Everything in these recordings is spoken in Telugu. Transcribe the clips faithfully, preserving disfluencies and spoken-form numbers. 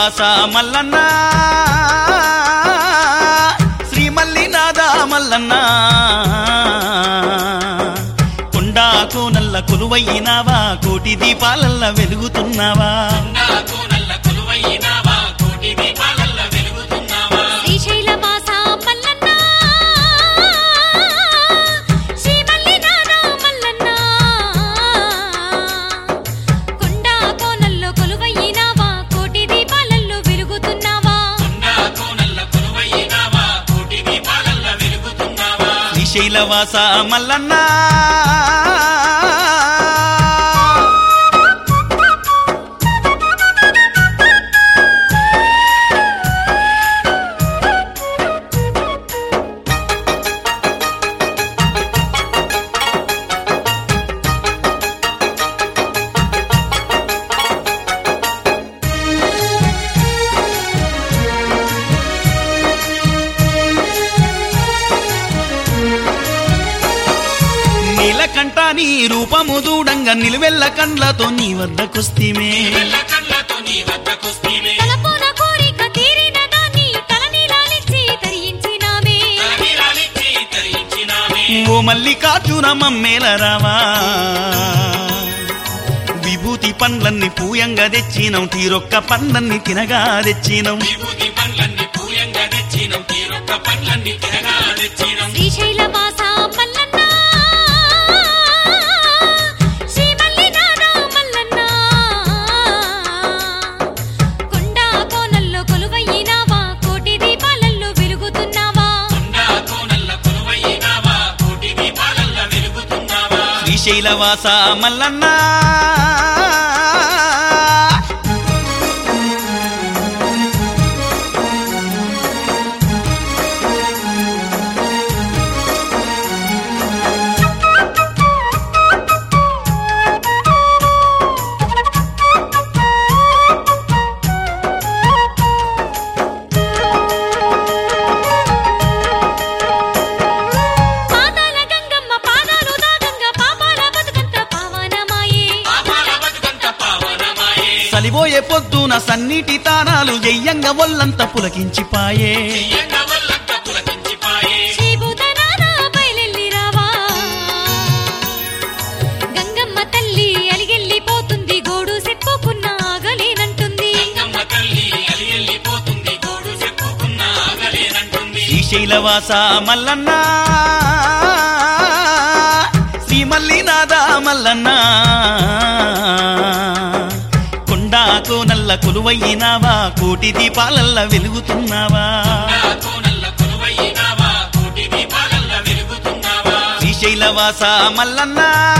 శ్రీశైలవాస మల్లన్న శ్రీ మల్లినాథ మల్లన్న కొండా కోనల్ల కొలువైనావా కోటి దీపాలల్ల వెలుగుతున్నావా శ్రీశైలవాస మల్లన్న నీలకంఠ నీ రూపము చూడంగా నిలువెల్ల కండ్లతో నీ వద్దకొస్తిమే ఓ మల్లికార్జున మమ్మేల రావా విభూతి పండ్లన్నీ పూయంగా తెచ్చినం తీరొక్క పండ్లన్నీ తినగా తెచ్చినం శ్రీశైలవాస మల్లన్న శ్రీ మల్లినాథ మల్లన్న కొండా కోనల్లో కొలువైనావా కోటి దీపాలల్లో వెలుగుతున్నావా శ్రీశైలవాస మల్లన్న సలిబోయే పొద్దున సన్నిటి తానాలు జయ్యంగ ఒల్లంత పులకించిపాయే గంగమ్మ తల్లి అలిగెళ్ళిపోతుంది గోడు చెప్పుకున్న ఆగలేనంటుంది శ్రీశైలవాస మల్లన్న శ్రీ మల్లినాథ మల్లన్న కోనల్ల కొలువైనావా కోటి దీపాలల్ల వెలుగుతున్నావా శ్రీశైలవాస మల్లన్న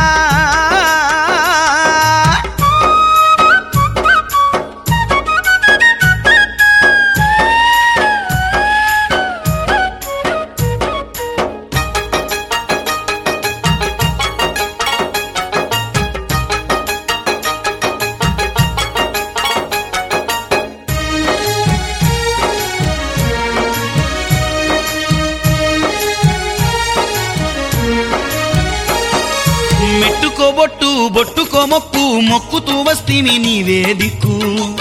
మెట్టుకో బొట్టు బొట్టుకో మొక్కు మొక్కుతూ వస్తిమి నీవే దిక్కు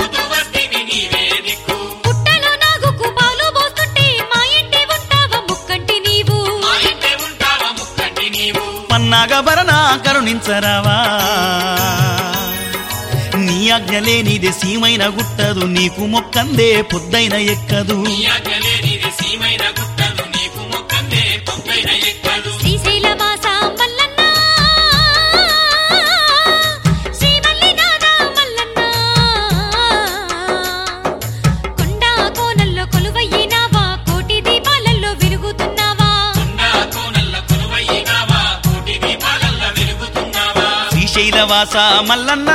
పుట్టలో నాగుకు పాలు పోస్తుంటే మా ఇంటి ఉంటావా ముక్కంటి నీవు పన్నాగ భరణ కరుణించరావా నీ ఆజ్ఞ లేనిదే సీమైన గుట్టదు నీకు మొక్కందే పొద్దైన ఎక్కదు శ్రీశైలవాస మల్లన్న శ్రీ మల్లినాథ మల్లన్న కొండా కోనల్లో కొలువైనావా కోటి దీపాలల్లో వెలుగుతున్నావా శ్రీశైలవాస మల్లన్న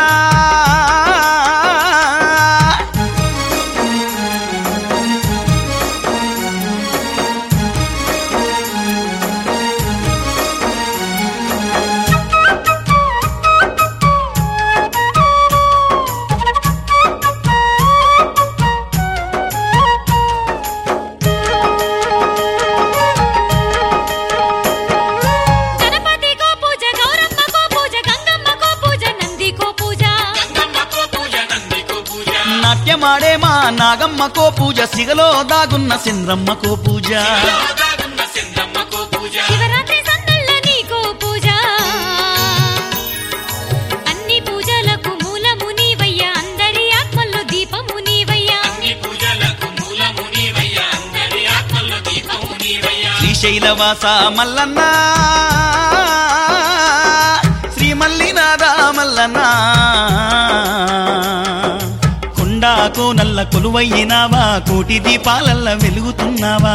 గణపతి కో పూజ గౌరమ్మ కో పూజ గంగమ్మ కో పూజ నంది కో పూజ నాగమ్మకో పూజ సిగలో దాగున్న చంద్రమ్మకో పూజ శివరాత్రి సందల్ల నీకో పూజ అన్ని పూజలకు మూలము నీవయ్యా అందరి ఆత్మల్లో దీపము నీవయ్యా శ్రీశైలవాస మల్లన్న శ్రీ మల్లినాథ మల్లన్న కొండాకో నల్ల కొలువయ్యినావా కోటి దీపాలల్ల వెలుగుతున్నావా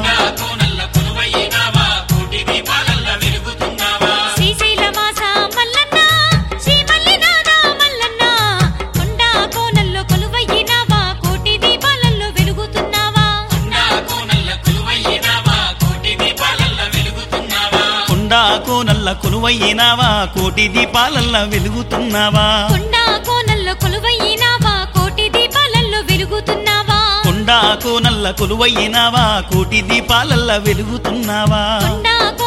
శ్రీశైలవాస మల్లన్న శ్రీ మల్లినాథ మల్లన్న కొండాకో నల్ల కొలువయ్యినావా కోటి దీపాలల్లో వెలుగుతున్నావా కొండాకో నల్ల కొలువయ్యినావా కోటి దీపాలల్ల వెలుగుతున్నావా కొండాకో నల్ల కొలువయ్యినావా కోటి దీపాలల్లో వెలుగుతున్నావా కొండాకో నల్ల కొలువయ్యినావా కోటి దీపాలల్ల వెలుగుతున్నావా కొండాకో